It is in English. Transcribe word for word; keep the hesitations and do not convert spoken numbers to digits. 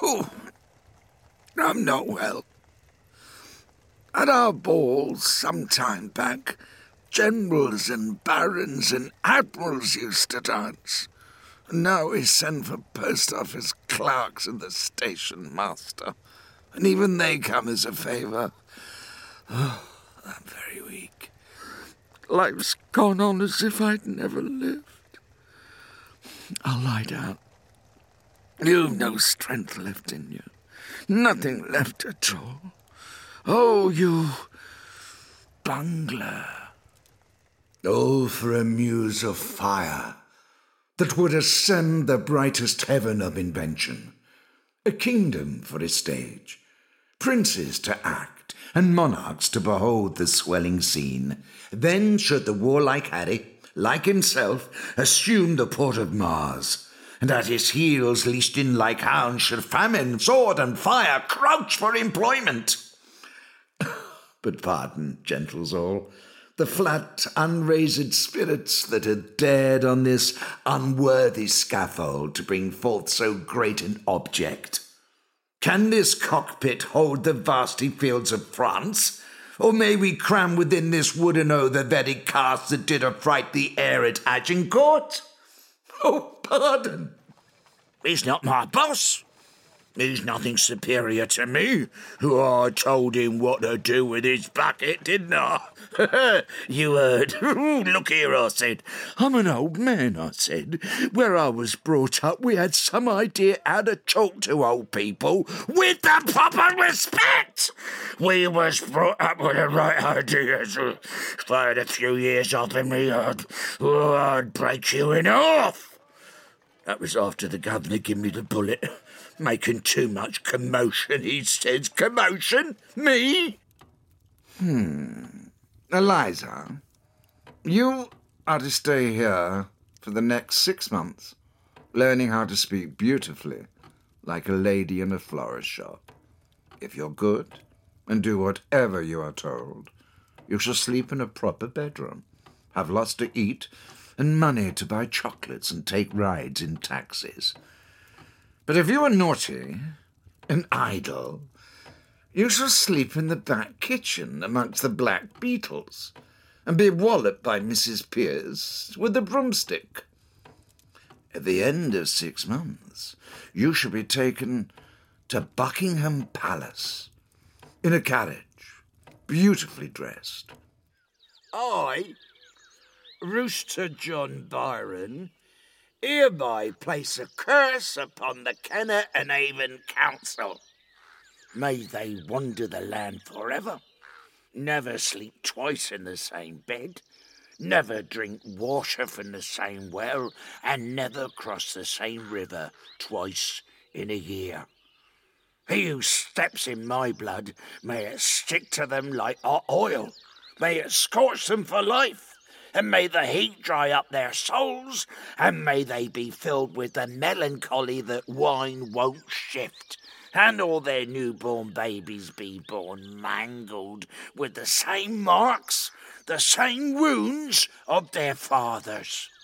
Oh, I'm not well. At our balls some time back, generals and barons and admirals used to dance. And now we send for post office clerks and the station master. And even they come as a favour. Oh, I'm very weak. Life's gone on as if I'd never lived. I'll lie down. You've no strength left in you. Nothing left at all. Oh, you bungler. Oh, for a muse of fire that would ascend the brightest heaven of invention. A kingdom for a stage, princes to act, and monarchs to behold the swelling scene. Then should the warlike Harry, like himself, assume the port of Mars, and at his heels, leashed in like hounds, should famine, sword, and fire crouch for employment. But pardon, gentles all, the flat, unraised spirits that had dared on this unworthy scaffold to bring forth so great an object. Can this cockpit hold the vasty fields of France? Or may we cram within this wooden o the very cast that did affright the air at Agincourt? Oh, pardon. He's not my boss. He's nothing superior to me, who I told him what to do with his bucket, didn't I? You heard. Look here, I said. I'm an old man, I said. Where I was brought up, we had some idea how to talk to old people with the proper respect. We was brought up with the right ideas. If I had a few years off in me, I'd, oh, I'd break you in half. That was after the governor gave me the bullet. Making too much commotion, he says. Commotion? Me? Hmm. Eliza, you are to stay here for the next six months, learning how to speak beautifully, like a lady in a florist shop. If you're good, and do whatever you are told, you shall sleep in a proper bedroom, have lots to eat, and money to buy chocolates and take rides in taxis. But if you are naughty and idle, you shall sleep in the back kitchen amongst the black beetles and be walloped by Missus Pierce with a broomstick. At the end of six months, you shall be taken to Buckingham Palace in a carriage, beautifully dressed. I, Rooster John Byron, hereby place a curse upon the Kenner and Avon Council. May they wander the land forever, never sleep twice in the same bed, never drink water from the same well, and never cross the same river twice in a year. He who steps in my blood, may it stick to them like hot oil, may it scorch them for life, and may the heat dry up their souls, and may they be filled with the melancholy that wine won't shift, and all their newborn babies be born mangled with the same marks, the same wounds of their fathers.